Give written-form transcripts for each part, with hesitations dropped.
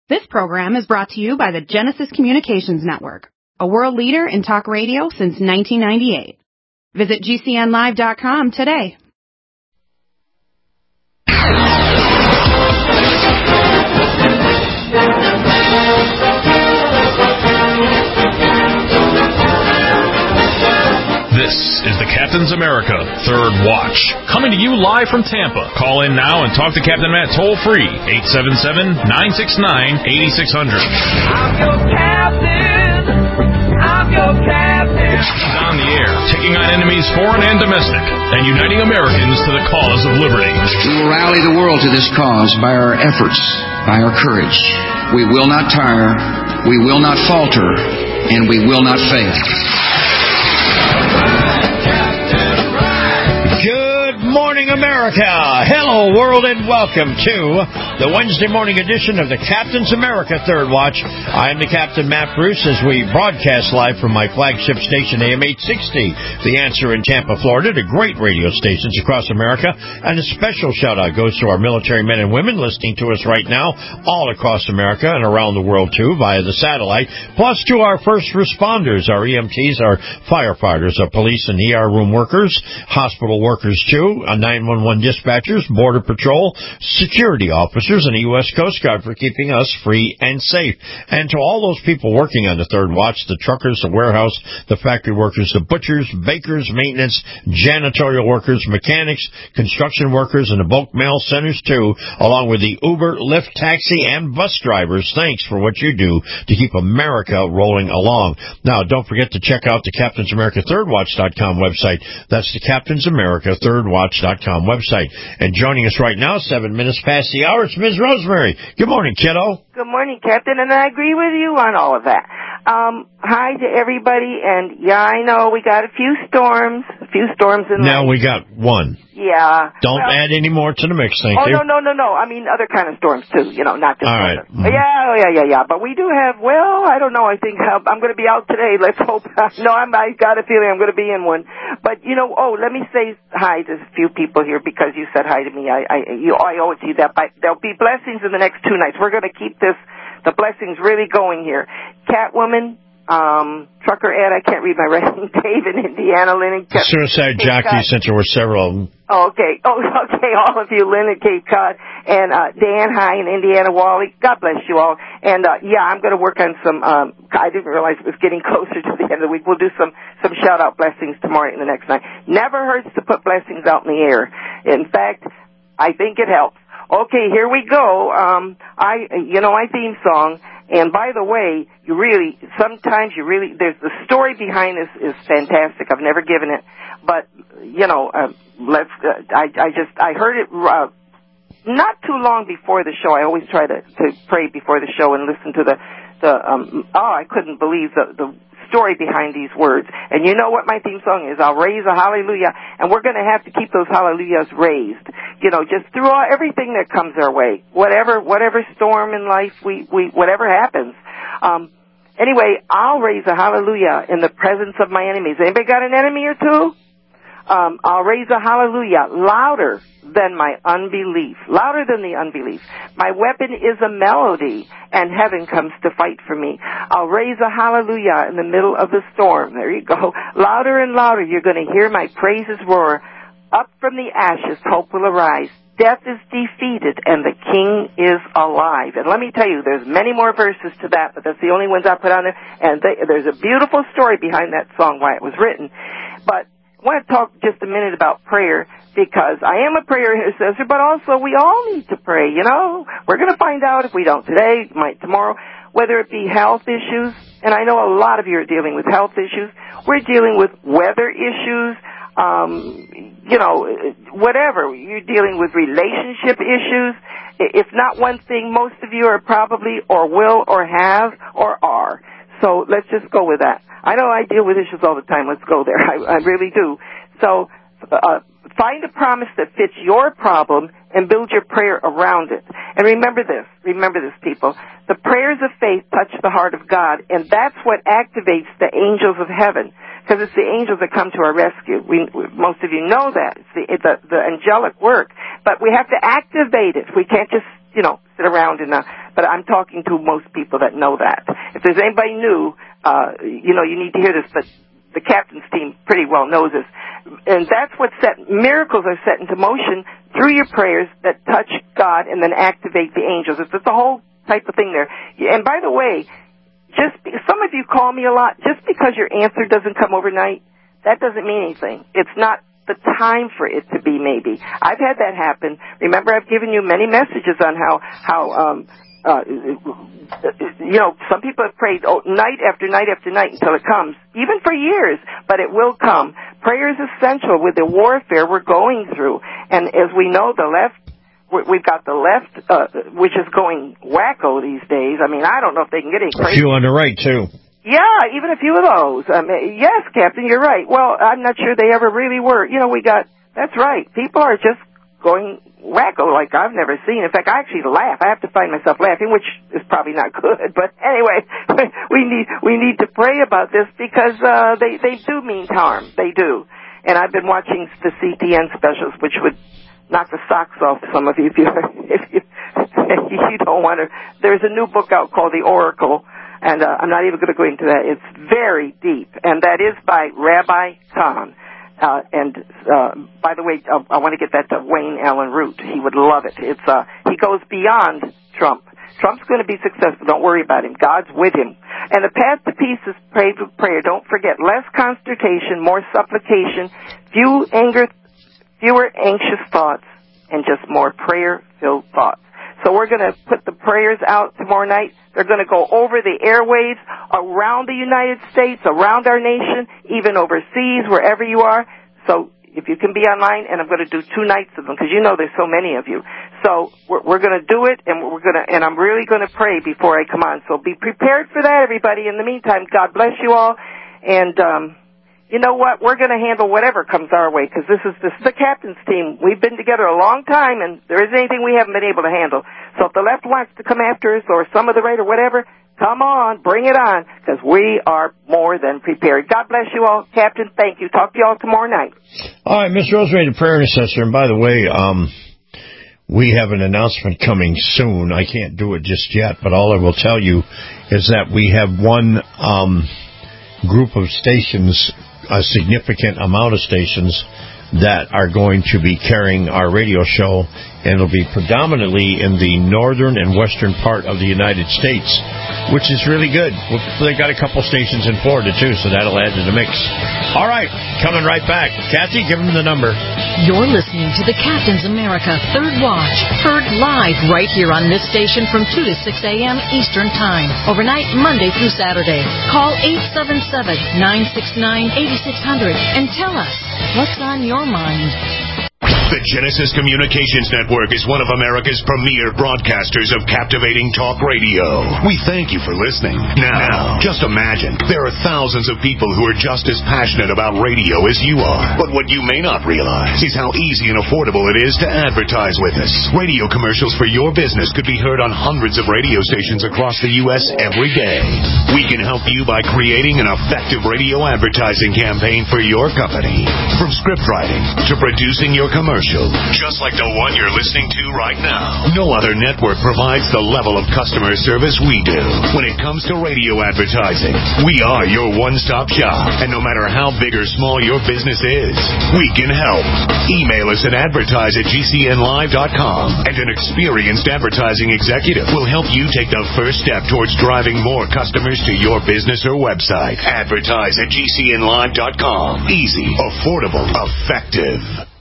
This program is brought to you by the Genesis Communications Network, a world leader in talk radio since 1998. Visit GCNlive.com today. This is the Captain's America Third Watch, coming to you live from Tampa. Call in now and talk to Captain Matt toll-free, 877-969-8600. I'm your captain. I'm your captain. He's on the air, taking on enemies foreign and domestic, and uniting Americans to the cause of liberty. We will rally the world to this cause by our efforts, by our courage. We will not tire, we will not falter, and we will not fail. Good morning, America. Hello, world, and welcome to the Wednesday morning edition of the Captain's America Third Watch. I am the Captain, Matt Bruce, as we broadcast live from my flagship station, AM 860, The Answer in Tampa, Florida, to great radio stations across America. And a special shout-out goes to our military men and women listening to us right now, all across America and around the world, too, via the satellite, plus to our first responders, our EMTs, our firefighters, our police and ER room workers, hospital workers, too, 911 dispatchers, Border Patrol, security officers, and the U.S. Coast Guard for keeping us free and safe. And to all those people working on the Third Watch, the truckers, the warehouse, the factory workers, the butchers, bakers, maintenance, janitorial workers, mechanics, construction workers, and the bulk mail centers, too, along with the Uber, Lyft, taxi, and bus drivers. Thanks for what you do to keep America rolling along. Now, don't forget to check out the CaptainsAmericaThirdWatch.com website. That's the CaptainsAmericaThirdWatch.com website. And joining us right now, 7 minutes past the hour, it's Ms. Rosemary. Good morning, kiddo. Good morning, Captain, and I agree with you on all of that. Hi to everybody, and yeah, I know we got a few storms in Now we got one. Yeah. Don't add any more to the mix, thank you. No. I mean, other kind of storms, too, not just all right. Yeah. But we do have, I don't know, I think I'm going to be out today. Let's hope. No, I got a feeling I'm going to be in one. But, let me say hi to a few people here because you said hi to me. I owe it to you that. But there'll be blessings in the next 2 nights. We're going to keep the blessings really going here. Catwoman, Trucker Ed, I can't read my writing, Dave in Indiana, Lynn and Cape Suicide Jockey, since there were several of them. Okay, all of you, Lynn and Cape Cod, and Dan, hi, in Indiana, Wally, God bless you all. And I'm going to work on some, I didn't realize it was getting closer to the end of the week. We'll do some shout-out blessings tomorrow and the next night. Never hurts to put blessings out in the air. In fact, I think it helps. Okay, here we go. My theme song. And by the way, sometimes there's the story behind this is fantastic. I've never given it, but I heard it not too long before the show. I always try to pray before the show and listen to I couldn't believe the story behind these words. And you know what my theme song is? I'll raise a hallelujah, and we're going to have to keep those hallelujahs raised. Just through everything that comes our way, whatever storm in life, whatever happens. Anyway, I'll raise a hallelujah in the presence of my enemies. Anybody got an enemy or two? I'll raise a hallelujah louder than my unbelief, louder than the unbelief. My weapon is a melody, and heaven comes to fight for me. I'll raise a hallelujah in the middle of the storm. There you go. Louder and louder, you're going to hear my praises roar. Up from the ashes, hope will arise. Death is defeated, and the King is alive. And let me tell you, there's many more verses to that, but that's the only ones I put on there. And there's a beautiful story behind that song, why it was written. But I want to talk just a minute about prayer, because I am a prayer intercessor, but also we all need to pray, We're going to find out if we don't today, might tomorrow, whether it be health issues, and I know a lot of you are dealing with health issues. We're dealing with weather issues, whatever. You're dealing with relationship issues. If not one thing, most of you are probably or will or have or are. So let's just go with that. I know I deal with issues all the time. Let's go there. I really do. So find a promise that fits your problem and build your prayer around it. And remember this, people. The prayers of faith touch the heart of God, and that's what activates the angels of heaven, because it's the angels that come to our rescue. Most of you know that. It's the angelic work. But we have to activate it. We can't just, sit around in but I'm talking to most people that know that. If there's anybody new, you need to hear this, but the captain's team pretty well knows this. And that's what miracles are set into motion through your prayers that touch God and then activate the angels. It's the whole type of thing there. And by the way, some of you call me a lot. Just because your answer doesn't come overnight, that doesn't mean anything. It's not the time for it to be, maybe. I've had that happen. Remember, I've given you many messages on how some people have prayed night after night after night until it comes, even for years, but it will come. Prayer is essential with the warfare we're going through. And as we know, we've got the left, which is going wacko these days. I mean, I don't know if they can get any crazy. A few on the right, too. Yeah, even a few of those. Yes, Captain, you're right. Well, I'm not sure they ever really were. That's right. People are just going wacko like I've never seen. In fact, I actually laugh. I have to find myself laughing, which is probably not good. But anyway, we need to pray about this because they do mean harm. They do. And I've been watching the CTN specials, which would knock the socks off some of you if you don't want to. There's a new book out called The Oracle, and I'm not even going to go into that. It's very deep, and that is by Rabbi Kahn. By the way, I want to get that to Wayne Allen Root. He would love it. He goes beyond Trump. Trump's going to be successful. Don't worry about him. God's with him. And the path to peace is prayed with prayer. Don't forget, less consternation, more supplication, fewer anxious thoughts, and just more prayer-filled thoughts. So we're going to put the prayers out tomorrow night. They're going to go over the airwaves, around the United States, around our nation, even overseas, wherever you are. So if you can be online, and I'm going to do 2 nights of them, because there's so many of you. So we're going to do it, and I'm really going to pray before I come on. So be prepared for that, everybody. In the meantime, God bless you all, and you know what? We're going to handle whatever comes our way, because this is the captain's team. We've been together a long time, and there isn't anything we haven't been able to handle. So if the left wants to come after us, or some of the right, or whatever, come on, bring it on, because we are more than prepared. God bless you all. Captain, thank you. Talk to you all tomorrow night. All right, Miss Rosemary, the prayer intercessor. And by the way, we have an announcement coming soon. I can't do it just yet, but all I will tell you is that we have one group of stations, a significant amount of stations, that are going to be carrying our radio show, and it'll be predominantly in the northern and western part of the United States, which is really good. They've got a couple stations in Florida, too, so that'll add to the mix. All right, coming right back. Kathy, give them the number. You're listening to the Captain's America Third Watch, heard live right here on this station from 2 to 6 a.m. Eastern Time, overnight Monday through Saturday. Call 877-969-8600 and tell us what's on your mind. The Genesis Communications Network is one of America's premier broadcasters of captivating talk radio. We thank you for listening. Now, just imagine, there are thousands of people who are just as passionate about radio as you are. But what you may not realize is how easy and affordable it is to advertise with us. Radio commercials for your business could be heard on hundreds of radio stations across the U.S. every day. We can help you by creating an effective radio advertising campaign for your company. From script writing to producing your commercial, just like the one you're listening to right now. No other network provides the level of customer service we do. When it comes to radio advertising, we are your one-stop shop. And no matter how big or small your business is, we can help. Email us at advertise@gcnlive.com, and an experienced advertising executive will help you take the first step towards driving more customers to your business or website. Advertise@gcnlive.com. Easy, affordable, effective.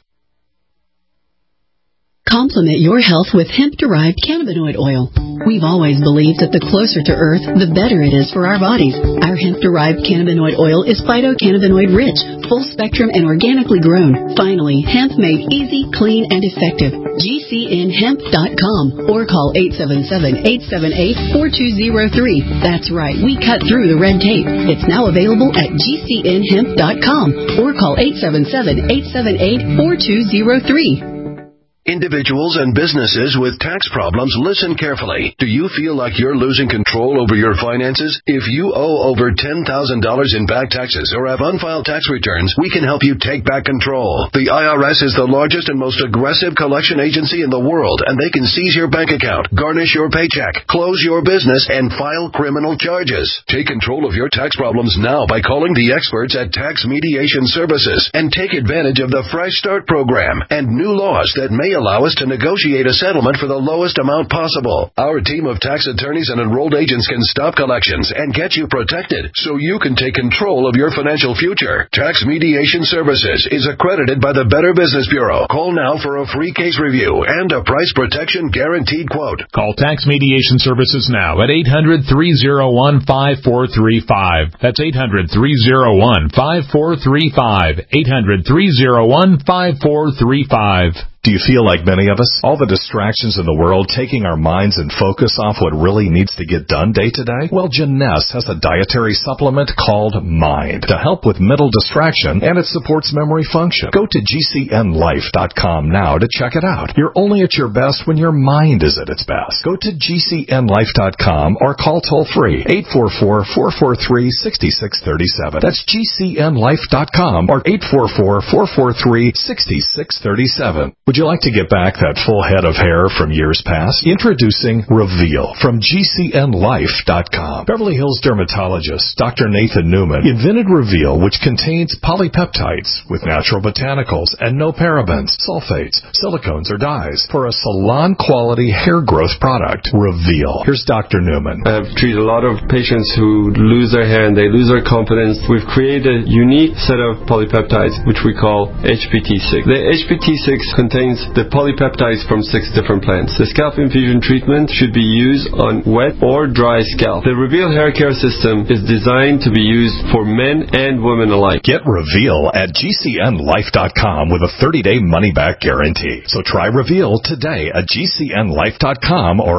Complement your health with hemp-derived cannabinoid oil. We've always believed that the closer to Earth, the better it is for our bodies. Our hemp-derived cannabinoid oil is phytocannabinoid rich, full spectrum, and organically grown. Finally, hemp made easy, clean, and effective. GCNhemp.com or call 877-878-4203. That's right, we cut through the red tape. It's now available at GCNhemp.com or call 877-878-4203. Individuals and businesses with tax problems, listen carefully. Do you feel like you're losing control over your finances? If you owe over $10,000 in back taxes or have unfiled tax returns, we can help you take back control. The IRS is the largest and most aggressive collection agency in the world, and they can seize your bank account, garnish your paycheck, close your business, and file criminal charges. Take control of your tax problems now by calling the experts at Tax Mediation Services and take advantage of the Fresh Start program and new laws that may allow us to negotiate a settlement for the lowest amount possible. Our team of tax attorneys and enrolled agents can stop collections and get you protected so you can take control of your financial future. Tax Mediation Services is accredited by the Better Business Bureau. Call now for a free case review and a price protection guaranteed quote. Call Tax Mediation Services now at 800-301-5435. That's 800-301-5435. 800-301-5435. Do you feel like many of us? All the distractions in the world taking our minds and focus off what really needs to get done day to day? Well, Jeunesse has a dietary supplement called Mind to help with mental distraction, and it supports memory function. Go to GCNlife.com now to check it out. You're only at your best when your mind is at its best. Go to GCNlife.com or call toll-free 844-443-6637. That's GCNlife.com or 844-443-6637. Would you like to get back that full head of hair from years past? Introducing Reveal from GCNlife.com. Beverly Hills dermatologist Dr. Nathan Newman invented Reveal, which contains polypeptides with natural botanicals and no parabens, sulfates, silicones, or dyes for a salon-quality hair growth product. Reveal. Here's Dr. Newman. I've treated a lot of patients who lose their hair and they lose their confidence. We've created a unique set of polypeptides, which we call HPT6. The HPT6 contains the polypeptides from 6 different plants. The scalp infusion treatment should be used on wet or dry scalp. The Reveal hair care system is designed to be used for men and women alike. Get Reveal at GCNlife.com with a 30-day money-back guarantee. So try Reveal today at GCNlife.com or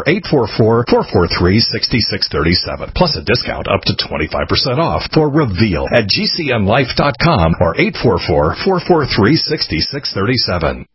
844-443-6637. Plus a discount up to 25% off for Reveal at GCNlife.com or 844-443-6637.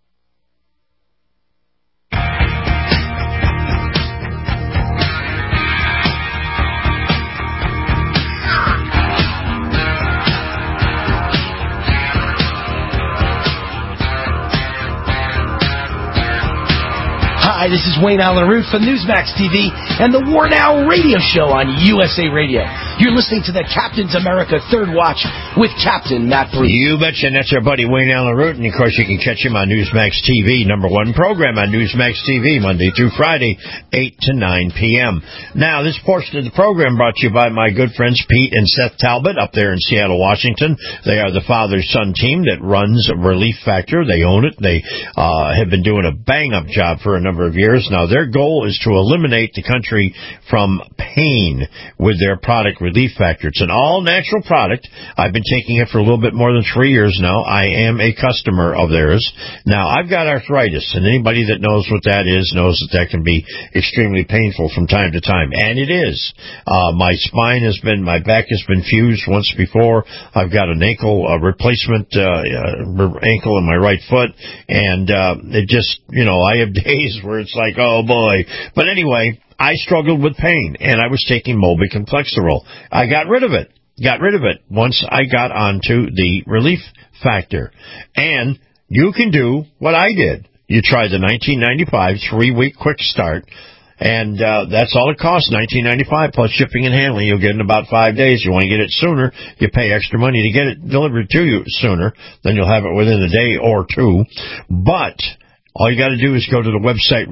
Hi, this is Wayne Allen Root for Newsmax TV and the War Now radio show on USA Radio. You're listening to the Captain's America Third Watch with Captain Matt Bruce. You betcha, and that's our buddy Wayne Allen Root. And, of course, you can catch him on Newsmax TV, #1 program on Newsmax TV, Monday through Friday, 8 to 9 p.m. Now, this portion of the program brought to you by my good friends Pete and Seth Talbot up there in Seattle, Washington. They are the father-son team that runs Relief Factor. They own it. They have been doing a bang-up job for a number of years. Now, their goal is to eliminate the country from pain with their product, Relief Factor. It's an all-natural product. I've been taking it for a little bit more than 3 years now. I am a customer of theirs. Now, I've got arthritis, and anybody that knows what that is knows that can be extremely painful from time to time, and it is. My back has been fused once before. I've got an ankle replacement ankle in my right foot, and it just, I have days where it's like, oh boy. But anyway, I struggled with pain, and I was taking Mobic and Flexeril. I got rid of it once I got onto the Relief Factor. And you can do what I did. You try the 1995 3-week quick start, and that's all it costs, $19.95 plus shipping and handling. You'll get it in about 5 days. You want to get it sooner, you pay extra money to get it delivered to you sooner. Then you'll have it within a day or two. But all you got to do is go to the website,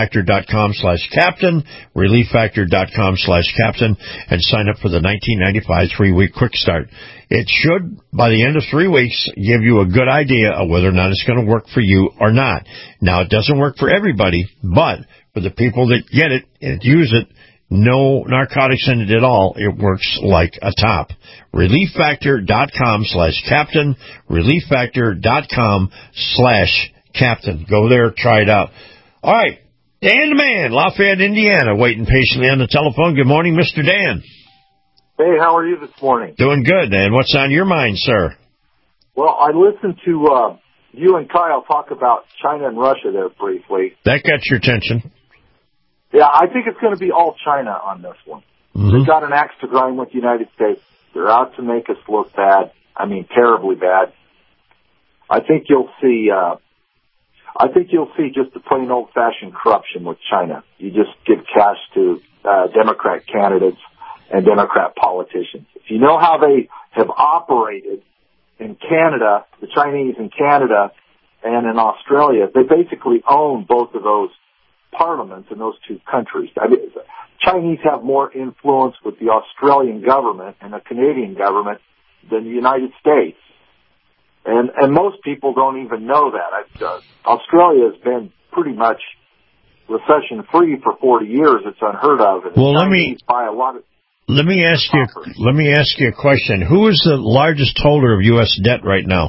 relieffactor.com/captain, relieffactor.com/captain, and sign up for the 1995 3-week quick start. It should, by the end of 3 weeks, give you a good idea of whether or not it's going to work for you or not. Now, it doesn't work for everybody, but for the people that get it and use it, no narcotics in it at all, it works like a top. relieffactor.com/captain, relieffactor.com/captain. Go there, try it out. All right, Dan the Man, Lafayette, Indiana, waiting patiently on the telephone. Good morning, Mr. Dan. Hey, how are you this morning? Doing good, Dan. What's on your mind, sir? Well, I listened to you and Kyle talk about China and Russia there briefly. That got your attention. Yeah, I think it's going to be all China on this one. Mm-hmm. They've got an axe to grind with the United States. They're out to make us look bad. I mean, terribly bad. I think you'll see just the plain old-fashioned corruption with China. You just give cash to Democrat candidates and Democrat politicians. If you know how they have operated in Canada, the Chinese in Canada and in Australia, they basically own both of those parliaments in those two countries. I mean, Chinese have more influence with the Australian government and the Canadian government than the United States. And most people don't even know that. Australia has been pretty much recession-free for 40 years. It's unheard of. And well, let me ask you a question. Who is the largest holder of U.S. debt right now?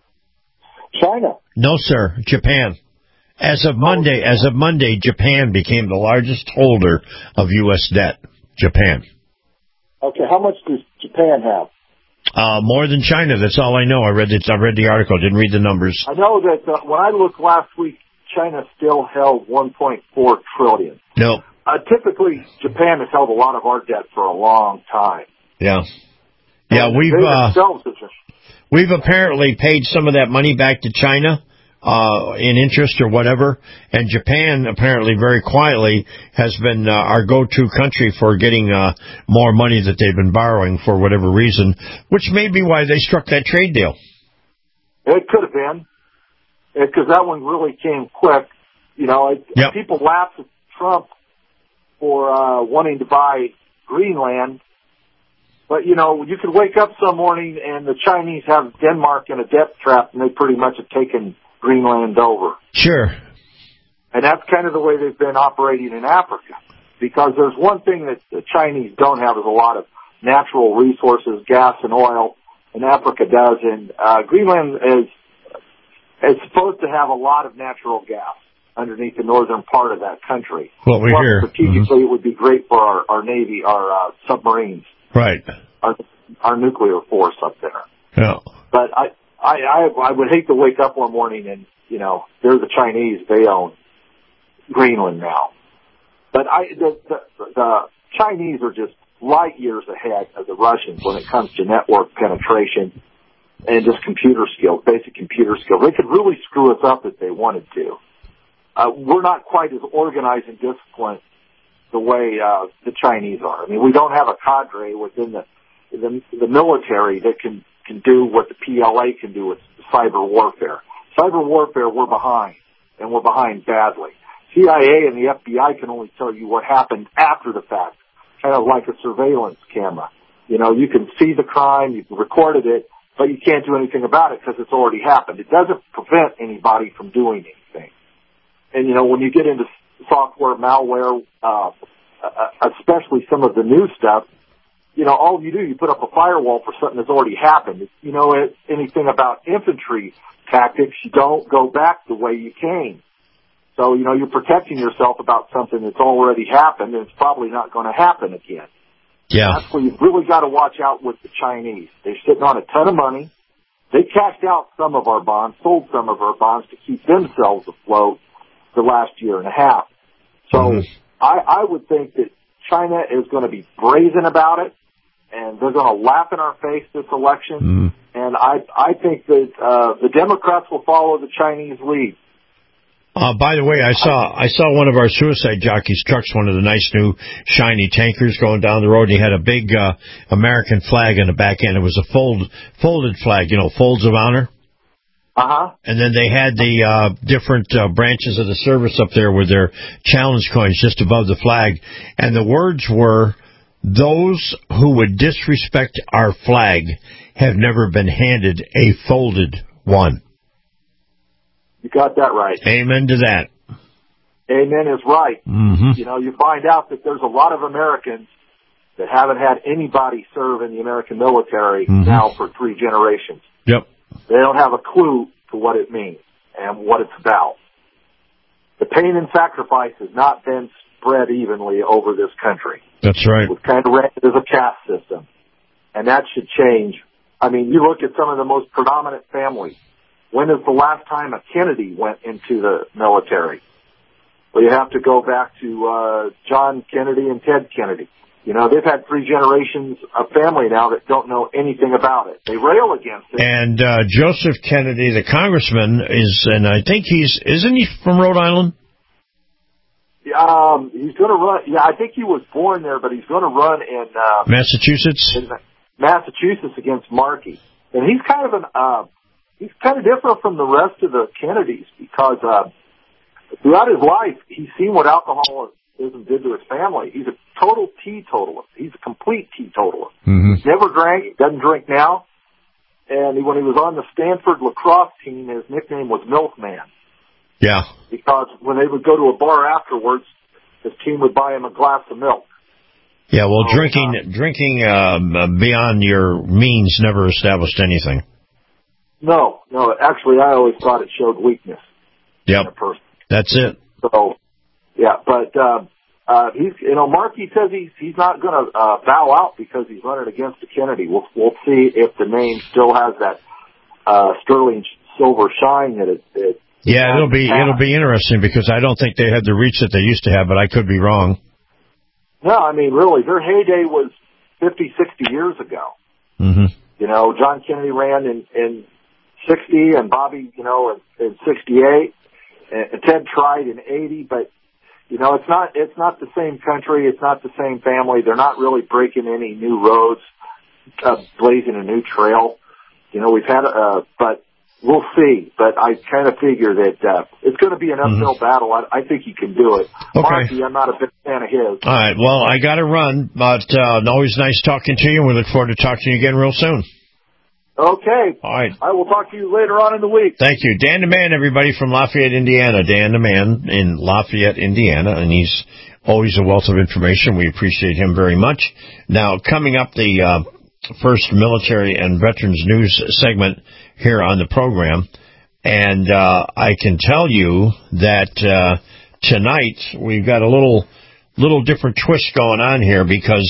China. No, sir. Japan. As of Monday, Japan became the largest holder of U.S. debt. Japan. Okay, how much does Japan have? More than China. That's all I know. I read the article. Didn't read the numbers. I know that when I looked last week, China still held $1.4 trillion. No. Typically, Japan has held a lot of our debt for a long time. Yeah. Yeah, we've apparently paid some of that money back to China in interest or whatever, and Japan apparently very quietly has been our go-to country for getting more money that they've been borrowing for whatever reason, which may be why they struck that trade deal. It could have been, because that one really came quick. You know, people laugh at Trump for wanting to buy Greenland, but, you know, you could wake up some morning and the Chinese have Denmark in a debt trap, and they pretty much have taken Greenland over. Sure. And that's kind of the way they've been operating in Africa. Because there's one thing that the Chinese don't have is a lot of natural resources, gas and oil, and Africa does. And Greenland is supposed to have a lot of natural gas underneath the northern part of that country. What we hear. Strategically, it would be great for our Navy, our submarines. Right. Our nuclear force up there. Yeah. But I would hate to wake up one morning and, you know, they're the Chinese, they own Greenland now. But the Chinese are just light years ahead of the Russians when it comes to network penetration and just computer skills, basic computer skills. They could really screw us up if they wanted to. We're not quite as organized and disciplined the way the Chinese are. I mean, we don't have a cadre within the military that can do what the PLA can do with cyber warfare. Cyber warfare, we're behind, and we're behind badly. CIA and the FBI can only tell you what happened after the fact, kind of like a surveillance camera. You know, you can see the crime, you've recorded it, but you can't do anything about it because it's already happened. It doesn't prevent anybody from doing anything. And, you know, when you get into software, malware, especially some of the new stuff, you know, all you do, you put up a firewall for something that's already happened. If you know anything about infantry tactics, you don't go back the way you came. So, you know, you're protecting yourself about something that's already happened, and it's probably not going to happen again. Yeah. That's where you've really got to watch out with the Chinese. They're sitting on a ton of money. They cashed out some of our bonds, sold some of our bonds to keep themselves afloat the last year and a half. So I would think that China is going to be brazen about it, and they're going to laugh in our face this election. And I think that the Democrats will follow the Chinese lead. By the way, I saw one of our suicide jockeys' trucks, one of the nice new shiny tankers going down the road. And he had a big American flag in the back end. It was a folded flag, you know, folds of honor. And then they had the different branches of the service up there with their challenge coins just above the flag. And the words were, "Those who would disrespect our flag have never been handed a folded one." You got that right. Amen to that. Amen is right. You know, you find out that there's a lot of Americans that haven't had anybody serve in the American military now for 3 generations. Yep. They don't have a clue to what it means and what it's about. The pain and sacrifice has not been spread evenly over this country. That's right. We've kind of ran it as a caste system, and that should change. I mean, you look at some of the most predominant families when is the last time a Kennedy went into the military? Well, you have to go back to John Kennedy and Ted Kennedy. You know, they've had 3 generations of family now that don't know anything about it. They rail against it. And Joseph Kennedy, the congressman, and I think isn't he from Rhode Island? He's going to run. Yeah, I think he was born there, but he's going to run in Massachusetts. In Massachusetts against Markey, and he's kind of he's kind of different from the rest of the Kennedys because throughout his life he's seen what alcoholism did to his family. He's a total teetotaler. He's a complete teetotaler. Mm-hmm. He's never drank. Doesn't drink now. And when he was on the Stanford lacrosse team, his nickname was Milkman. Yeah. Because when they would go to a bar afterwards, his team would buy him a glass of milk. Yeah, well, drinking beyond your means never established anything. No. Actually, I always thought it showed weakness. Yep. In a person. That's it. So, yeah, but Markey says he's not going to bow out because he's running against a Kennedy. We'll see if the name still has that sterling silver shine that it. Yeah, it'll be interesting because I don't think they had the reach that they used to have, but I could be wrong. No, I mean, really, their heyday was 50, 60 years ago. Mm-hmm. You know, John Kennedy ran in 60 and Bobby, in 68. And Ted tried in 80, but, it's not the same country. It's not the same family. They're not really breaking any new roads, blazing a new trail. We've had, but we'll see. But I kind of figure that it's going to be an uphill battle. I think he can do it. Okay. Markey, I'm not a big fan of his. All right. Well, I got to run, but always nice talking to you, and we look forward to talking to you again real soon. Okay. All right. I will talk to you later on in the week. Thank you. Dan the Man, everybody, from Lafayette, Indiana. Dan the Man in Lafayette, Indiana, and he's always a wealth of information. We appreciate him very much. Now, coming up, the first military and veterans news segment here on the program, and I can tell you that tonight we've got a little different twist going on here because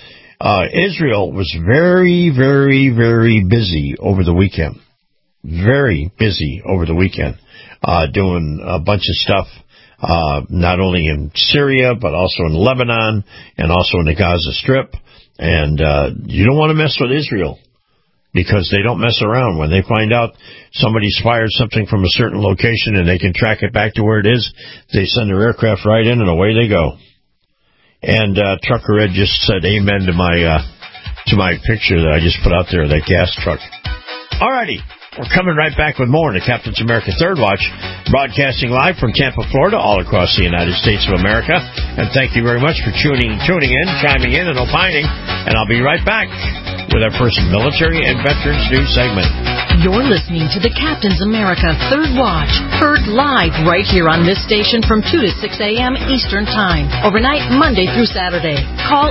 Israel was very, very, very busy over the weekend. Very busy over the weekend, doing a bunch of stuff, not only in Syria, but also in Lebanon and also in the Gaza Strip. And you don't want to mess with Israel because they don't mess around. When they find out somebody's fired something from a certain location and they can track it back to where it is, they send their aircraft right in and away they go. And Trucker Ed just said amen to my picture that I just put out there, that gas truck. Alrighty, we're coming right back with more in the Captain's America Third Watch, broadcasting live from Tampa, Florida, all across the United States of America. And thank you very much for tuning in, chiming in, and opining. And I'll be right back with our first military and veterans news segment. You're listening to the Captain's America Third Watch, heard live right here on this station from 2 to 6 a.m. Eastern Time, overnight Monday through Saturday. Call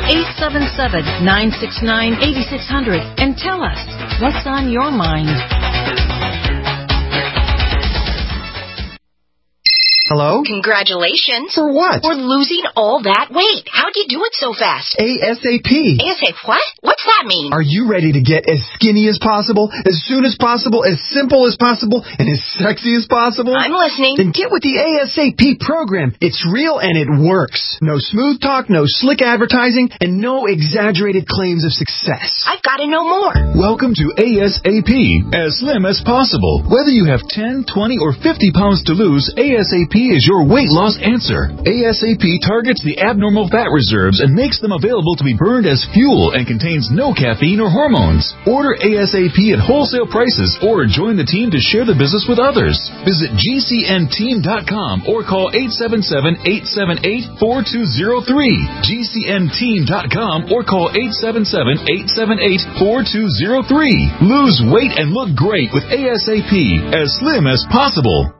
877-969-8600 and tell us what's on your mind. Hello? Congratulations. For what? For losing all that weight. How'd you do it so fast? ASAP. ASAP what? What's that mean? Are you ready to get as skinny as possible, as soon as possible, as simple as possible, and as sexy as possible? I'm listening. Then get with the ASAP program. It's real and it works. No smooth talk, no slick advertising, and no exaggerated claims of success. I've got to know more. Welcome to ASAP, as slim as possible. Whether you have 10, 20, or 50 pounds to lose, ASAP is your weight loss answer. ASAP targets the abnormal fat reserves and makes them available to be burned as fuel and contains no caffeine or hormones. Order ASAP at wholesale prices or join the team to share the business with others. Visit GCNteam.com or call 877-878-4203. GCNteam.com or call 877-878-4203. Lose weight and look great with ASAP, as slim as possible.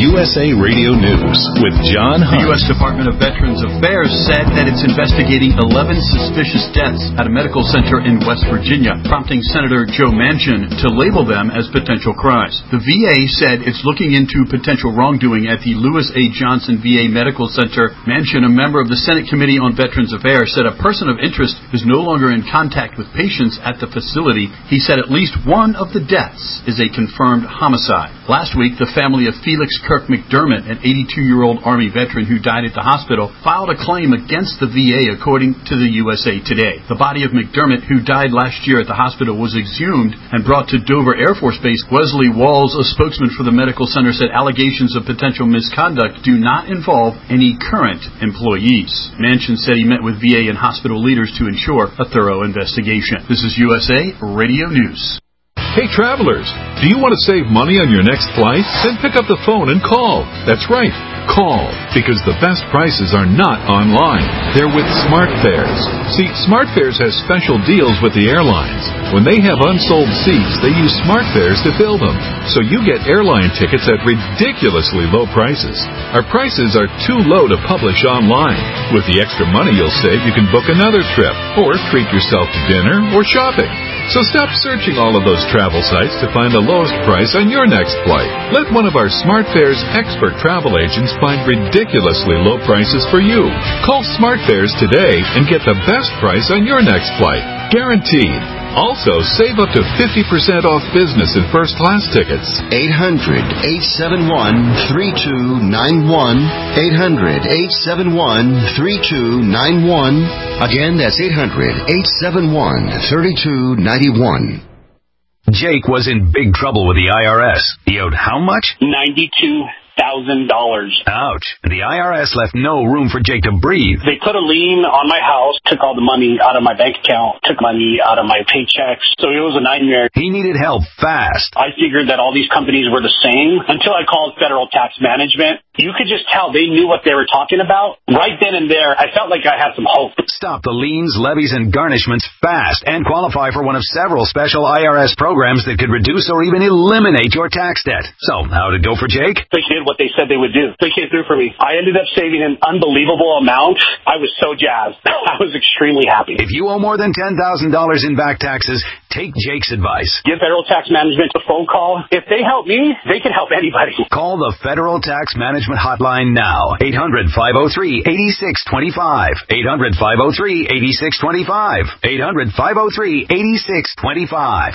USA Radio News with John Hunt. The U.S. Department of Veterans Affairs said that it's investigating 11 suspicious deaths at a medical center in West Virginia, prompting Senator Joe Manchin to label them as potential crimes. The VA said it's looking into potential wrongdoing at the Lewis A. Johnson VA Medical Center. Manchin, a member of the Senate Committee on Veterans Affairs, said a person of interest is no longer in contact with patients at the facility. He said at least one of the deaths is a confirmed homicide. Last week, the family of Felix Kirk McDermott, an 82-year-old Army veteran who died at the hospital, filed a claim against the VA, according to the USA Today. The body of McDermott, who died last year at the hospital, was exhumed and brought to Dover Air Force Base. Wesley Walls, a spokesman for the medical center, said allegations of potential misconduct do not involve any current employees. Manchin said he met with VA and hospital leaders to ensure a thorough investigation. This is USA Radio News. Hey travelers, do you want to save money on your next flight? Then pick up the phone and call. That's right, call, because the best prices are not online. They're with SmartFares. See, SmartFares has special deals with the airlines. When they have unsold seats, they use SmartFares to fill them. So you get airline tickets at ridiculously low prices. Our prices are too low to publish online. With the extra money you'll save, you can book another trip, or treat yourself to dinner or shopping. So stop searching all of those travel sites to find the lowest price on your next flight. Let one of our SmartFares expert travel agents find ridiculously low prices for you. Call SmartFares today and get the best price on your next flight. Guaranteed. Also, save up to 50% off business and first-class tickets. 800-871-3291. 800-871-3291. Again, that's 800-871-3291. Jake was in big trouble with the IRS. He owed how much? $92,000. Ouch. The IRS left no room for Jake to breathe. They put a lien on my house, took all the money out of my bank account, took money out of my paychecks. So it was a nightmare. He needed help fast. I figured that all these companies were the same until I called Federal Tax Management. You could just tell they knew what they were talking about. Right then and there, I felt like I had some hope. Stop the liens, levies, and garnishments fast and qualify for one of several special IRS programs that could reduce or even eliminate your tax debt. So, how'd it go for Jake? They did what they said they would do. They came through for me. I ended up saving an unbelievable amount. I was so jazzed. I was extremely happy. If you owe more than $10,000 in back taxes, take Jake's advice. Give Federal Tax Management a phone call. If they help me, they can help anybody. Call the Federal Tax Management Hotline now. 800-503-8625. 800-503-8625. 800-503-8625.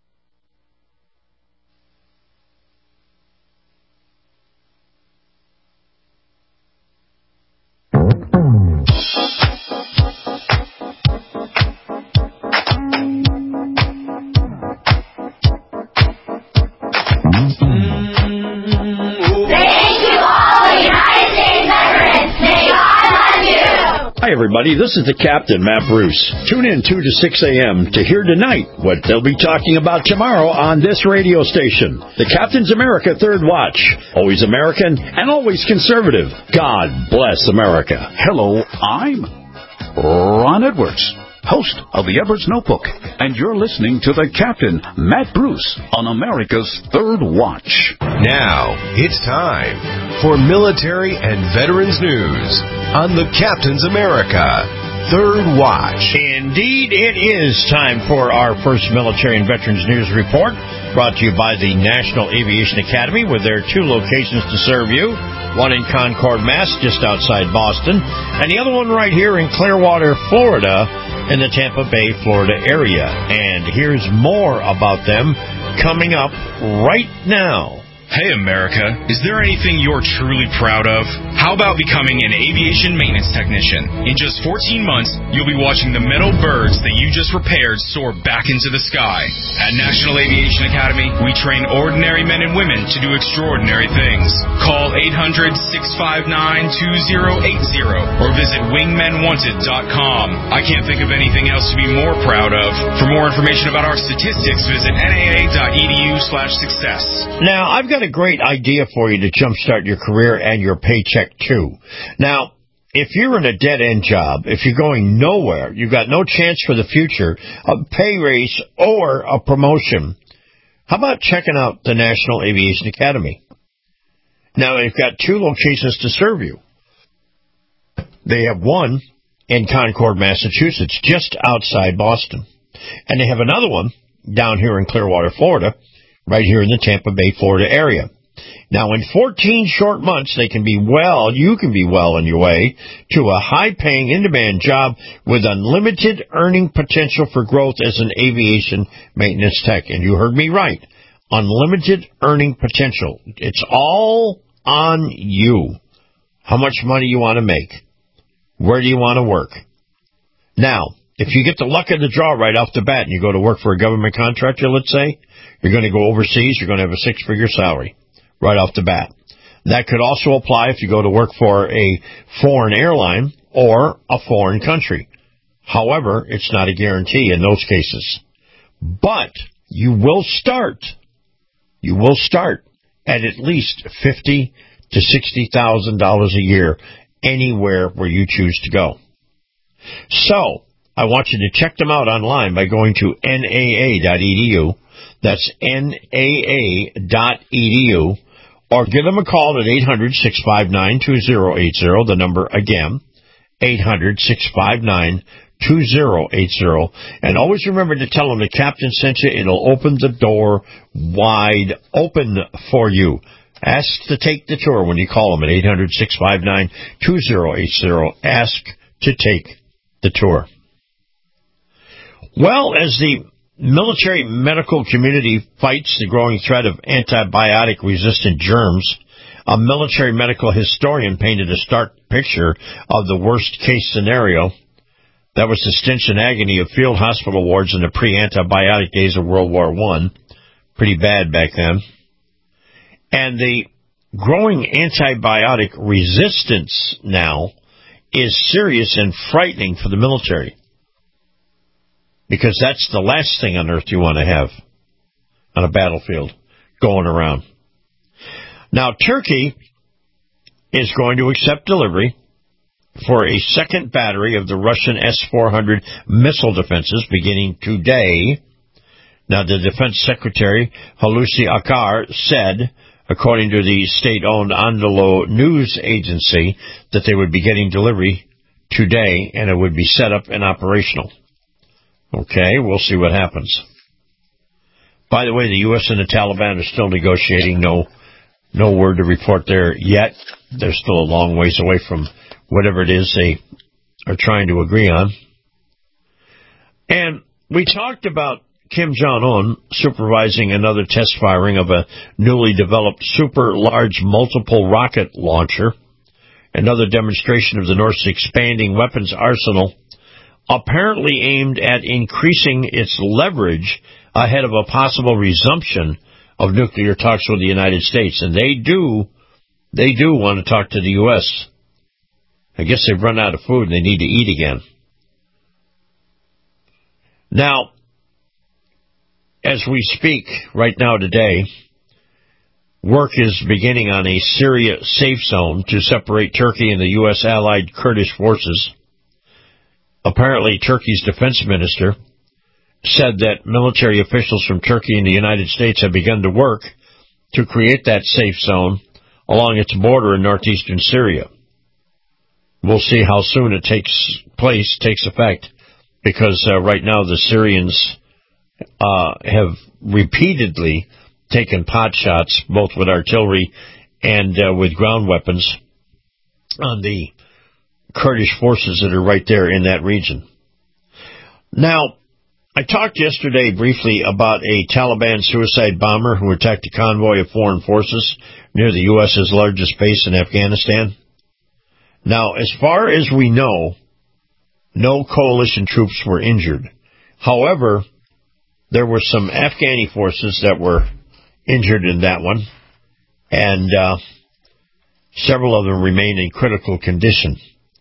Hi, everybody. This is the Captain, Matt Bruce. Tune in 2 to 6 a.m. to hear tonight what they'll be talking about tomorrow on this radio station. The Captain's America Third Watch. Always American and always conservative. God bless America. Hello, I'm Ron Edwards, host of the Edwards Notebook, and you're listening to the Captain, Matt Bruce, on America's Third Watch. Now, it's time for military and veterans news on the Captain's America Third Watch. Indeed, it is time for our first military and veterans news report, brought to you by the National Aviation Academy, with their two locations to serve you, one in Concord, Mass., just outside Boston, and the other one right here in Clearwater, Florida, in the Tampa Bay, Florida area. And here's more about them coming up right now. Hey, America, is there anything you're truly proud of? How about becoming an aviation maintenance technician? In just 14 months, you'll be watching the metal birds that you just repaired soar back into the sky. At National Aviation Academy, we train ordinary men and women to do extraordinary things. Call 800-659-2080 or visit wingmenwanted.com. I can't think of anything else to be more proud of. For more information about our statistics, visit naa.edu/success. Now, I've got a great idea for you to jumpstart your career and your paycheck, too. Now, if you're in a dead-end job, if you're going nowhere, you've got no chance for the future, a pay raise, or a promotion, how about checking out the National Aviation Academy? Now, they've got 2 locations to serve you. They have one in Concord, Massachusetts, just outside Boston. And they have another one down here in Clearwater, Florida, right here in the Tampa Bay, Florida area. Now, in 14 short months, you can be well on your way to a high-paying, in-demand job with unlimited earning potential for growth as an aviation maintenance tech. And you heard me right. Unlimited earning potential. It's all on you. How much money you want to make. Where do you want to work? Now, if you get the luck of the draw right off the bat and you go to work for a government contractor, let's say, you're going to go overseas, you're going to have a 6-figure salary right off the bat. That could also apply if you go to work for a foreign airline or a foreign country. However, it's not a guarantee in those cases. But you will start at least $50,000 to $60,000 a year anywhere where you choose to go. So, I want you to check them out online by going to NAA.edu. That's NAA.edu. Or give them a call at 800-659-2080. The number again, 800-659-2080. And always remember to tell them the captain sent you. It'll open the door wide open for you. Ask to take the tour when you call them at 800-659-2080. Ask to take the tour. Well, as the military medical community fights the growing threat of antibiotic-resistant germs, a military medical historian painted a stark picture of the worst-case scenario. That was the stench and agony of field hospital wards in the pre-antibiotic days of World War I. Pretty bad back then. And the growing antibiotic resistance now is serious and frightening for the military. Because that's the last thing on earth you want to have on a battlefield going around. Now, Turkey is going to accept delivery for a second battery of the Russian S-400 missile defenses beginning today. Now, the Defense Secretary, Hulusi Akar, said, according to the state-owned Anadolu news agency, that they would be getting delivery today and it would be set up and operational. Okay, we'll see what happens. By the way, the U.S. and the Taliban are still negotiating. No word to report there yet. They're still a long ways away from whatever it is they are trying to agree on. And we talked about Kim Jong-un supervising another test firing of a newly developed super large multiple rocket launcher, another demonstration of the North's expanding weapons arsenal, apparently aimed at increasing its leverage ahead of a possible resumption of nuclear talks with the United States. And they do want to talk to the U.S. I guess they've run out of food and they need to eat again. Now, as we speak right now today, work is beginning on a Syria safe zone to separate Turkey and the U.S. allied Kurdish forces. Apparently, Turkey's defense minister said that military officials from Turkey and the United States have begun to work to create that safe zone along its border in northeastern Syria. We'll see how soon it takes effect, because right now the Syrians have repeatedly taken pot shots, both with artillery and with ground weapons, on the Kurdish forces that are right there in that region. Now, I talked yesterday briefly about a Taliban suicide bomber who attacked a convoy of foreign forces near the U.S.'s largest base in Afghanistan. Now, as far as we know, no coalition troops were injured. However, there were some Afghani forces that were injured in that one, and several of them remain in critical condition.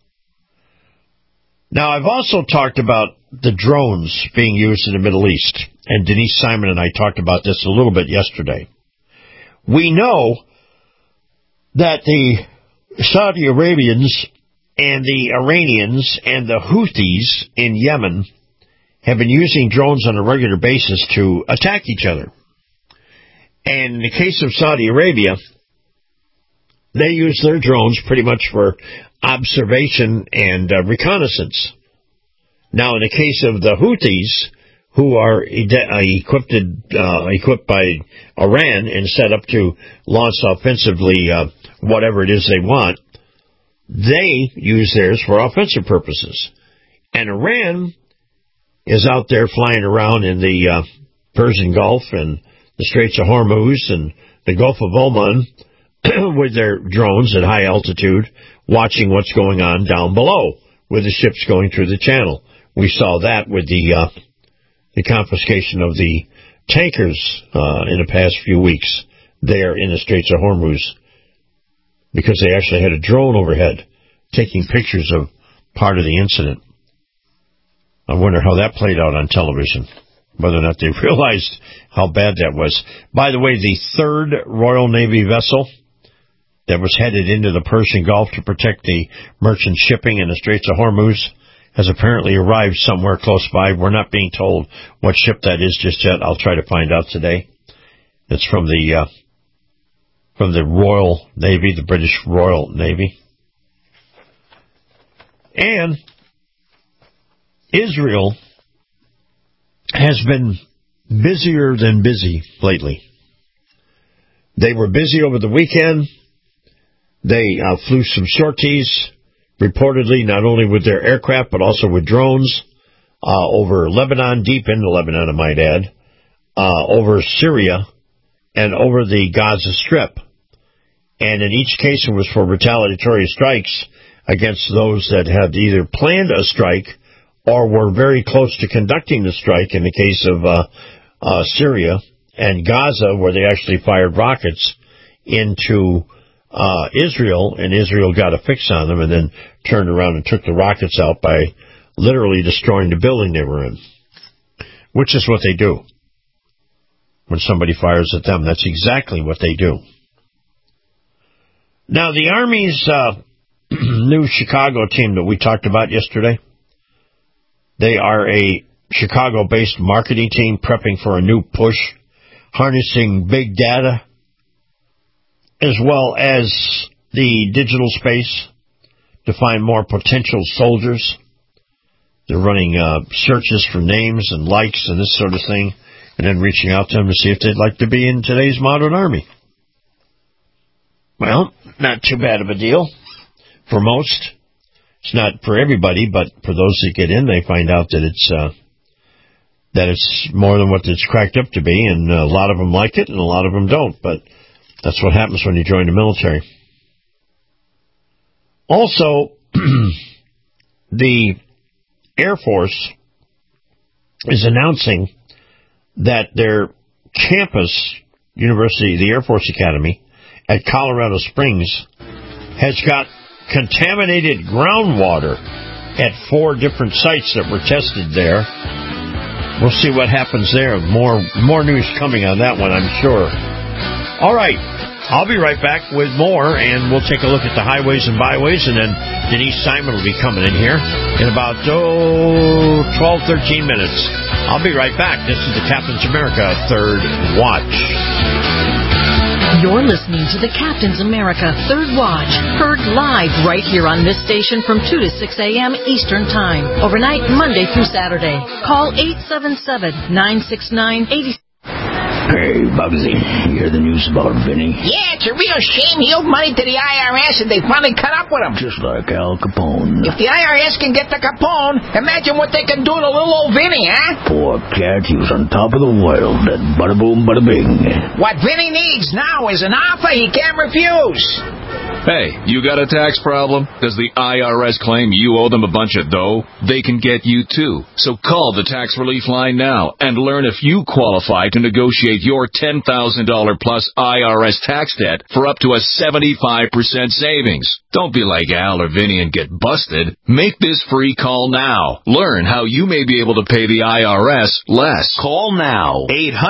Now, I've also talked about the drones being used in the Middle East, and Denise Simon and I talked about this a little bit yesterday. We know that the Saudi Arabians and the Iranians and the Houthis in Yemen have been using drones on a regular basis to attack each other. And in the case of Saudi Arabia, they use their drones pretty much for observation and reconnaissance. Now, in the case of the Houthis, who are equipped by Iran and set up to launch offensively whatever it is they want, they use theirs for offensive purposes. And Iran is out there flying around in the Persian Gulf and the Straits of Hormuz and the Gulf of Oman with their drones at high altitude, watching what's going on down below with the ships going through the channel. We saw that with the confiscation of the tankers in the past few weeks there in the Straits of Hormuz, because they actually had a drone overhead taking pictures of part of the incident. I wonder how that played out on television, whether or not they realized how bad that was. By the way, the third Royal Navy vessel that was headed into the Persian Gulf to protect the merchant shipping in the Straits of Hormuz has apparently arrived somewhere close by. We're not being told what ship that is just yet. I'll try to find out today. It's from the Royal Navy, the British Royal Navy. And Israel has been busier than busy lately. They were busy over the weekend. They flew some sorties, reportedly not only with their aircraft but also with drones over Lebanon, deep into Lebanon, I might add, over Syria, and over the Gaza Strip. And in each case it was for retaliatory strikes against those that had either planned a strike or were very close to conducting the strike, in the case of Syria and Gaza, where they actually fired rockets into Israel, and Israel got a fix on them and then turned around and took the rockets out by literally destroying the building they were in, which is what they do. When somebody fires at them, that's exactly what they do. Now, the Army's new Chicago team that we talked about yesterday, they are a Chicago-based marketing team prepping for a new push, harnessing big data as well as the digital space to find more potential soldiers. They're running searches for names and likes and this sort of thing, and then reaching out to them to see if they'd like to be in today's modern army. Well, not too bad of a deal for most. It's not for everybody, but for those that get in, they find out that it's more than what it's cracked up to be, and a lot of them like it and a lot of them don't, but that's what happens when you join the military. Also, the Air Force is announcing that their campus, University, the Air Force Academy at Colorado Springs, has got contaminated groundwater at 4 different sites that were tested there. We'll see what happens there. More news coming on that one, I'm sure. All right, I'll be right back with more, and we'll take a look at the highways and byways, and then Denise Simon will be coming in here in about 12, 13 minutes. I'll be right back. This is the Captain's America Third Watch. You're listening to the Captain's America Third Watch, heard live right here on this station from 2 to 6 a.m. Eastern Time, overnight Monday through Saturday. Call 877-969-80. Hey, Bugsy, you hear the news about Vinny? Yeah, it's a real shame. He owed money to the IRS and they finally cut up with him. Just like Al Capone. If the IRS can get to Capone, imagine what they can do to little old Vinny, huh? Poor cat, he was on top of the world. That bada boom, bada bing. What Vinny needs now is an offer he can't refuse. Hey, you got a tax problem? Does the IRS claim you owe them a bunch of dough? They can get you too. So call the Tax Relief Line now and learn if you qualify to negotiate your $10,000 plus IRS tax debt for up to a 75% savings. Don't be like Al or Vinny and get busted. Make this free call now. Learn how you may be able to pay the IRS less. Call now.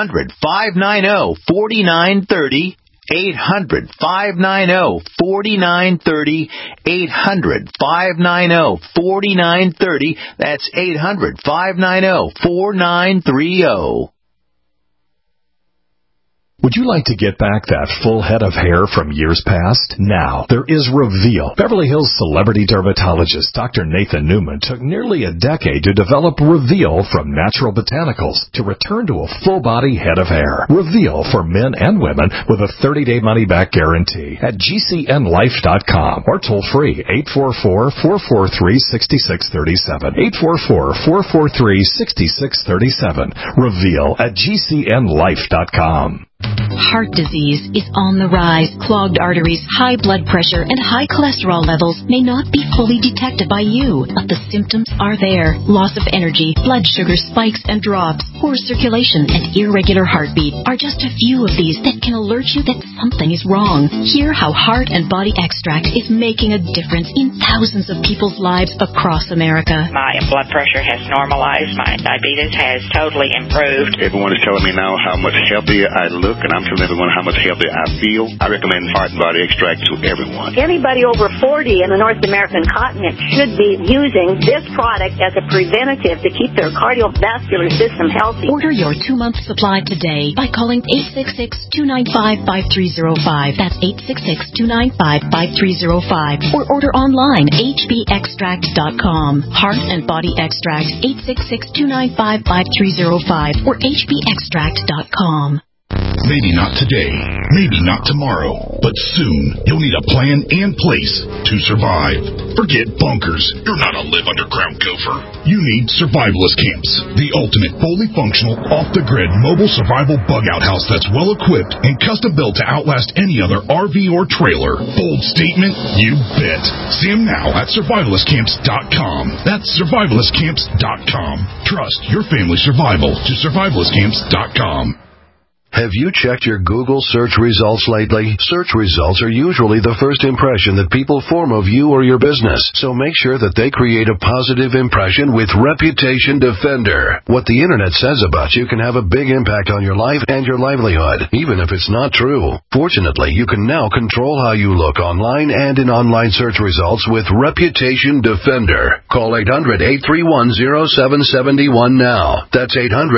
800-590-4930. 800-590-4930. 800-590-4930. That's 800-590-4930. Would you like to get back that full head of hair from years past? Now, there is Reveal. Beverly Hills celebrity dermatologist Dr. Nathan Newman took nearly a decade to develop Reveal from natural botanicals to return to a full-body head of hair. Reveal for men and women with a 30-day money-back guarantee at GCNlife.com or toll free 844-443-6637. 844-443-6637. Reveal at GCNlife.com. Heart disease is on the rise. Clogged arteries, high blood pressure, and high cholesterol levels may not be fully detected by you, but the symptoms are there. Loss of energy, blood sugar spikes and drops, poor circulation, and irregular heartbeat are just a few of these that can alert you that something is wrong. Hear how Heart and Body Extract is making a difference in thousands of people's lives across America. My blood pressure has normalized. My diabetes has totally improved. Everyone is telling me now how much healthier I look, and I'm telling everyone how much healthier I feel. I recommend Heart and Body Extract to everyone. Anybody over 40 in the North American continent should be using this product as a preventative to keep their cardiovascular system healthy. Order your 2-month supply today by calling 866-295-5305. That's 866-295-5305. Or order online, hbextract.com. Heart and Body Extract, 866-295-5305 or hbextract.com. Maybe not today, maybe not tomorrow, but soon you'll need a plan and place to survive. Forget bunkers. You're not a live underground gopher. You need survivalist camps, the ultimate fully functional, off-the-grid mobile survival bug-out house that's well-equipped and custom-built to outlast any other RV or trailer. Bold statement? You bet. See them now at survivalistcamps.com. That's survivalistcamps.com. Trust your family's survival to survivalistcamps.com. Have you checked your Google search results lately? Search results are usually the first impression that people form of you or your business, so make sure that they create a positive impression with Reputation Defender. What the internet says about you can have a big impact on your life and your livelihood, even if it's not true. Fortunately, you can now control how you look online and in online search results with Reputation Defender. Call 800-831-0771 now. That's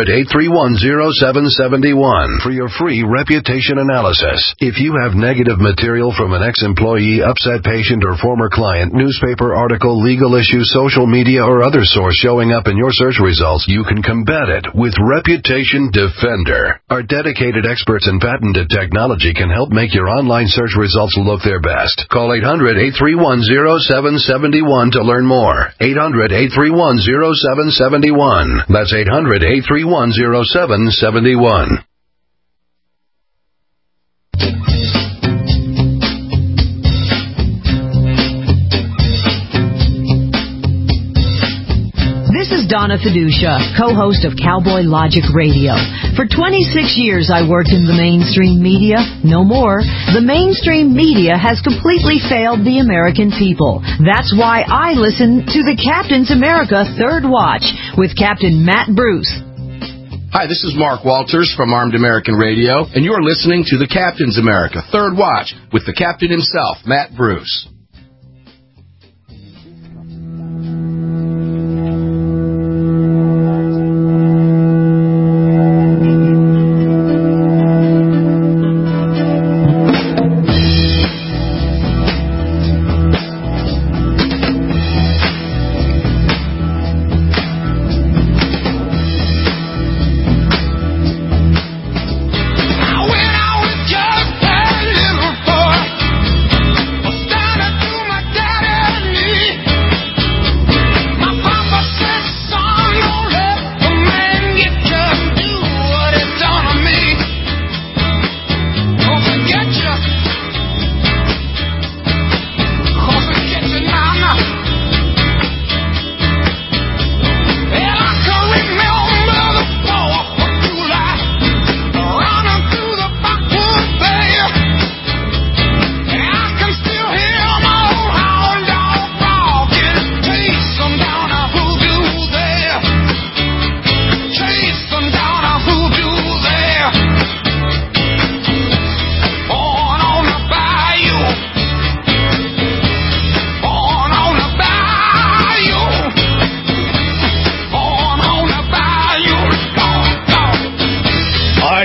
800-831-0771. For your free reputation analysis. If you have negative material from an ex-employee, upset patient, or former client, newspaper article, legal issue, social media, or other source showing up in your search results, you can combat it with Reputation Defender. Our dedicated experts in patented technology can help make your online search results look their best. Call 800-831-0771 to learn more. 800-831-0771. That's 800-831-0771. This is Donna Fiducia, co-host of Cowboy Logic Radio. For 26 years I worked in the mainstream media. No more. The mainstream media has completely failed the American people. That's why I listen to the Captain's America Third Watch with Captain Matt Bruce. Hi, this is Mark Walters from Armed American Radio, and you're listening to the Captain's America Third Watch with the captain himself, Matt Bruce. I went out with just a little boy.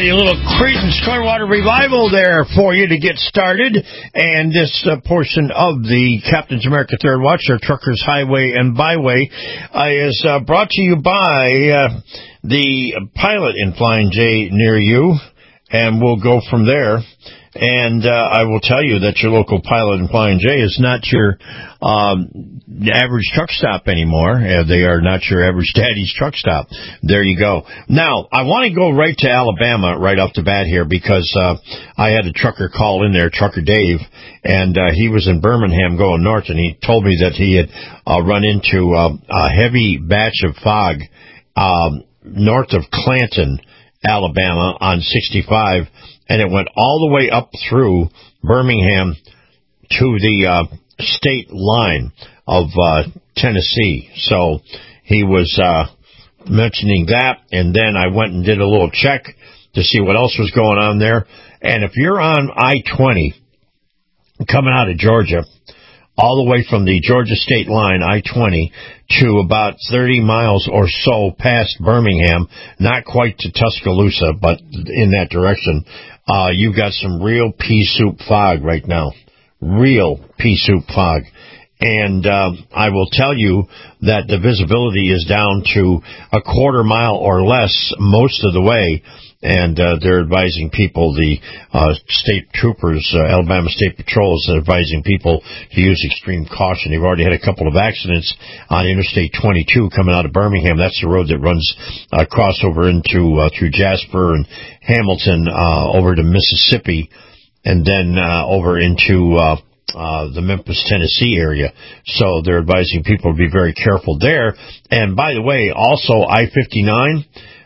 a little Creedence Clearwater Revival there for you to get started. And this portion of the Captain's America Third Watch, our Truckers Highway and Byway, is brought to you by the Pilot in Flying J near you. And we'll go from there. And I will tell you that your local Pilot in Flying J is not your average truck stop anymore. They are not your average daddy's truck stop. There you go. Now, I want to go right to Alabama right off the bat here because I had a trucker call in there, Trucker Dave, and he was in Birmingham going north, and he told me that he had run into a heavy batch of fog north of Clanton, Alabama on 65, and it went all the way up through Birmingham to the state line of Tennessee. So he was mentioning that, and then I went and did a little check to see what else was going on there. And if you're on I-20 coming out of Georgia, all the way from the Georgia state line, I-20, to about 30 miles or so past Birmingham, not quite to Tuscaloosa, but in that direction, you've got some real pea soup fog right now. Real pea soup fog. And I will tell you that the visibility is down to a quarter mile or less most of the way. And they're advising people, the state troopers, Alabama State Patrol is advising people to use extreme caution. They've already had a couple of accidents on Interstate 22 coming out of Birmingham. That's the road that runs across over into through Jasper and Hamilton over to Mississippi, and then over into the Memphis, Tennessee area. So they're advising people to be very careful there. And by the way, also I-59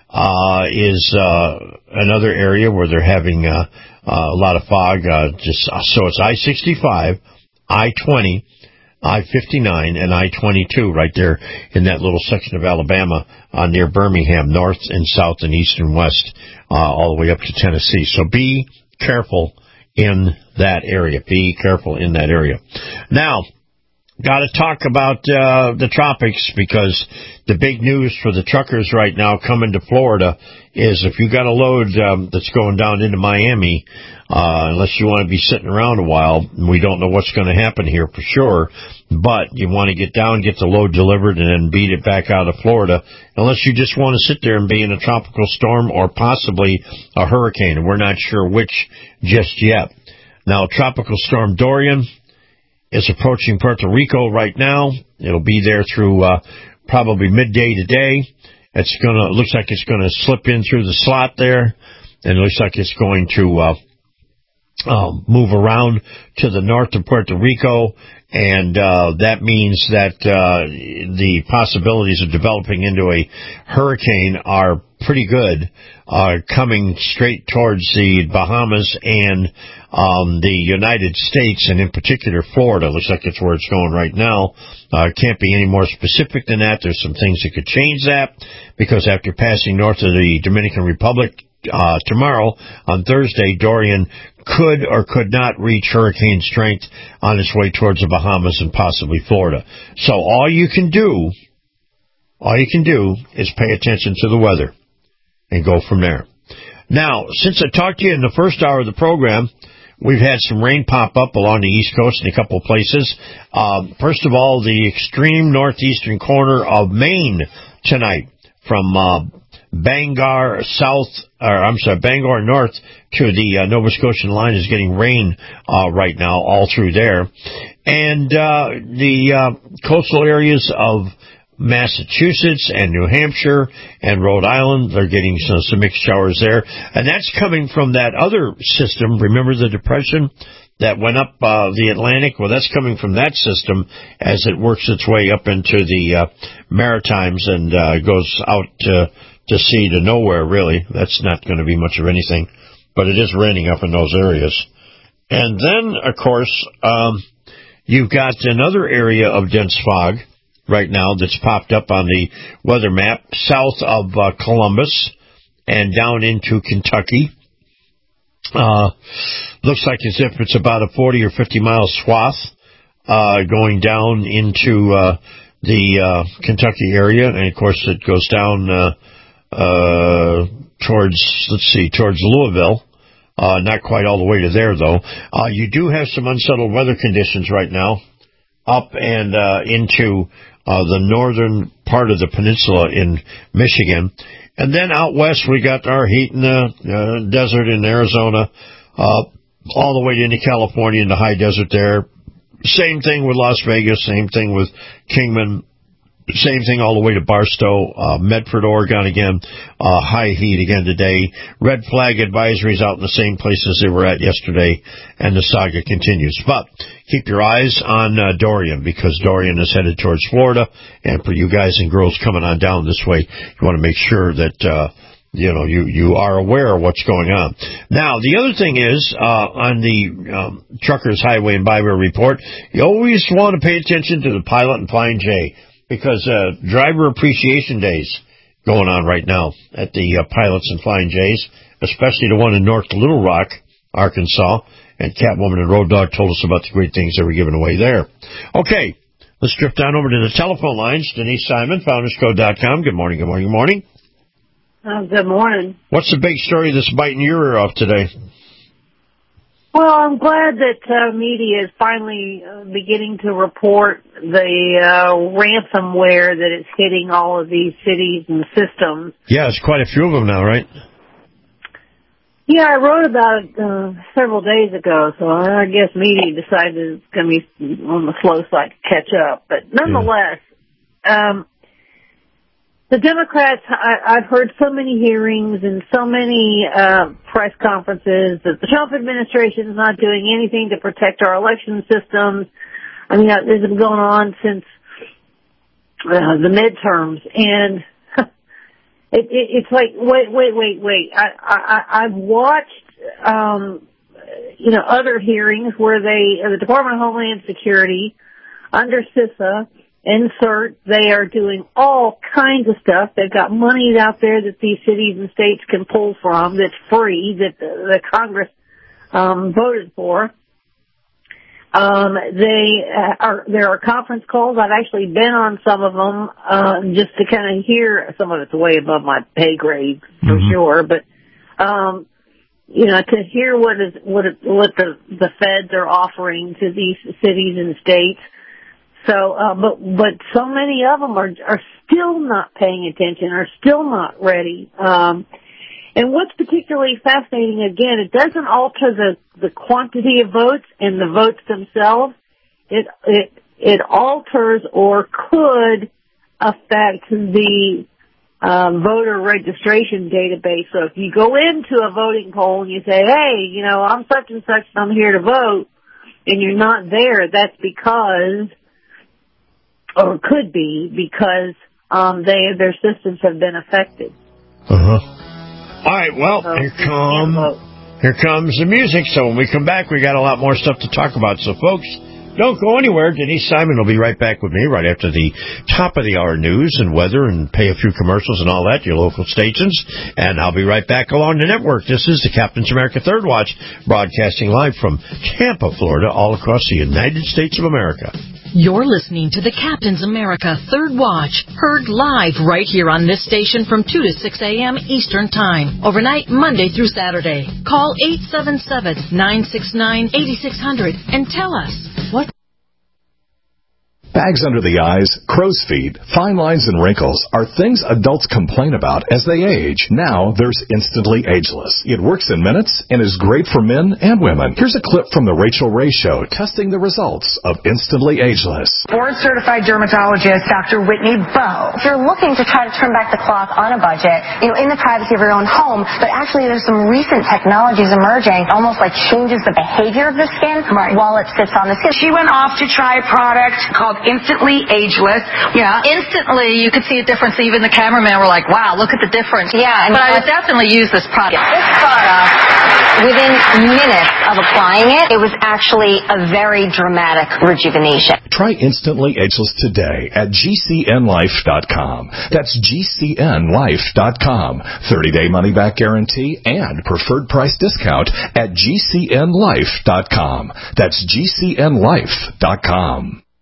is another area where they're having a lot of fog. So it's I-65, I-20, I-59, and I-22 right there in that little section of Alabama near Birmingham, north and south and east and west, all the way up to Tennessee. So be careful in that area. Be careful in that area. Now, got to talk about the tropics, because the big news for the truckers right now coming to Florida is if you got a load that's going down into Miami, unless you want to be sitting around a while, we don't know what's going to happen here for sure, but you want to get down, get the load delivered, and then beat it back out of Florida, unless you just want to sit there and be in a tropical storm or possibly a hurricane, and we're not sure which just yet. Now, Tropical Storm Dorian is approaching Puerto Rico right now. It'll be there through probably midday today. Looks like it's gonna slip in through the slot there, and it looks like it's going to move around to the north of Puerto Rico, and that means that the possibilities of developing into a hurricane are pretty good, coming straight towards the Bahamas and the United States, and in particular Florida. Looks like it's where it's going right now. Can't be any more specific than that. There's some things that could change that, because after passing north of the Dominican Republic tomorrow, on Thursday, Dorian could or could not reach hurricane strength on its way towards the Bahamas and possibly Florida. So all you can do is pay attention to the weather and go from there. Now, since I talked to you in the first hour of the program, we've had some rain pop up along the East Coast in a couple of places. First of all, the extreme northeastern corner of Maine tonight, from Bangor north to the Nova Scotian line, is getting rain right now all through there. And the coastal areas of Massachusetts and New Hampshire and Rhode Island, they're getting some mixed showers there. And that's coming from that other system. Remember the depression that went up the Atlantic? Well, that's coming from that system as it works its way up into the Maritimes and goes out to sea to nowhere, really. That's not going to be much of anything, but it is raining up in those areas. And then, of course, you've got another area of dense fog right now that's popped up on the weather map south of Columbus and down into Kentucky. Looks like as if it's about a 40 or 50 mile swath going down into the Kentucky area, and of course it goes down towards Louisville. Not quite all the way to there, though. You do have some unsettled weather conditions right now up and into the northern part of the peninsula in Michigan. And then out west, we got our heat in the desert in Arizona, all the way into California in the high desert there. Same thing with Las Vegas, same thing with Kingman, same thing all the way to Barstow, Medford, Oregon again, high heat again today. Red flag advisories out in the same places they were at yesterday, and the saga continues. But keep your eyes on Dorian, because Dorian is headed towards Florida, and for you guys and girls coming on down this way, you want to make sure that you are aware of what's going on. Now, the other thing is, on the Truckers Highway and Byway Report, you always want to pay attention to the Pilot and Flying J, because driver appreciation days going on right now at the Pilots and Flying J's, especially the one in North Little Rock, Arkansas, and Catwoman and Road Dog told us about the great things they were giving away there. Okay, let's drift down over to the telephone lines. Denise Simon, FoundersCode.com. Good morning, good morning, good morning. Good morning. What's the big story that's biting your ear off today? Well, I'm glad that media is finally beginning to report the ransomware that is hitting all of these cities and systems. Yeah, there's quite a few of them now, right? Yeah, I wrote about it several days ago, so I guess media decided it's going to be on the slow side to catch up. But nonetheless, the Democrats, I've heard so many hearings and so many press conferences that the Trump administration is not doing anything to protect our election systems. I mean, this has been going on since the midterms, and it's like, wait. I've watched, other hearings where the Department of Homeland Security under CISA insert, they are doing all kinds of stuff. They've got money out there that these cities and states can pull from that's free, that the Congress voted for. There are conference calls. I've actually been on some of them just to kind of hear. Some of it's way above my pay grade for sure, but to hear what the feds are offering to these cities and states. So, but so many of them are still not paying attention, are still not ready. And what's particularly fascinating, again, it doesn't alter the quantity of votes and the votes themselves. It alters or could affect the voter registration database. So if you go into a voting poll and you say, hey, I'm such and such and I'm here to vote, and you're not there, that's because, or could be because their systems have been affected. All right, well, here comes the music. So when we come back, we got a lot more stuff to talk about. So, folks, don't go anywhere. Denise Simon will be right back with me right after the top of the hour news and weather and pay a few commercials and all that, your local stations. And I'll be right back along the network. This is the Captain's America Third Watch, broadcasting live from Tampa, Florida, all across the United States of America. You're listening to the Captain's America Third Watch, heard live right here on this station from 2 to 6 a.m. Eastern Time, overnight Monday through Saturday. Call 877-969-8600 and tell us what. Bags under the eyes, crow's feet, fine lines, and wrinkles are things adults complain about as they age. Now there's Instantly Ageless. It works in minutes and is great for men and women. Here's a clip from The Rachel Ray Show testing the results of Instantly Ageless. Board-certified dermatologist Dr. Whitney Bowe. If you're looking to try to turn back the clock on a budget, in the privacy of your own home, but actually there's some recent technologies emerging, almost like changes the behavior of the skin while it sits on the skin. She went off to try a product called Instantly Ageless. Yeah. Instantly, you could see a difference. Even the cameraman were like, wow, look at the difference. Yeah. But I would definitely use this product. This product, within minutes of applying it, it was actually a very dramatic rejuvenation. Try Instantly Ageless today at GCNLife.com. That's GCNLife.com. 30-day money-back guarantee and preferred price discount at GCNLife.com. That's GCNLife.com.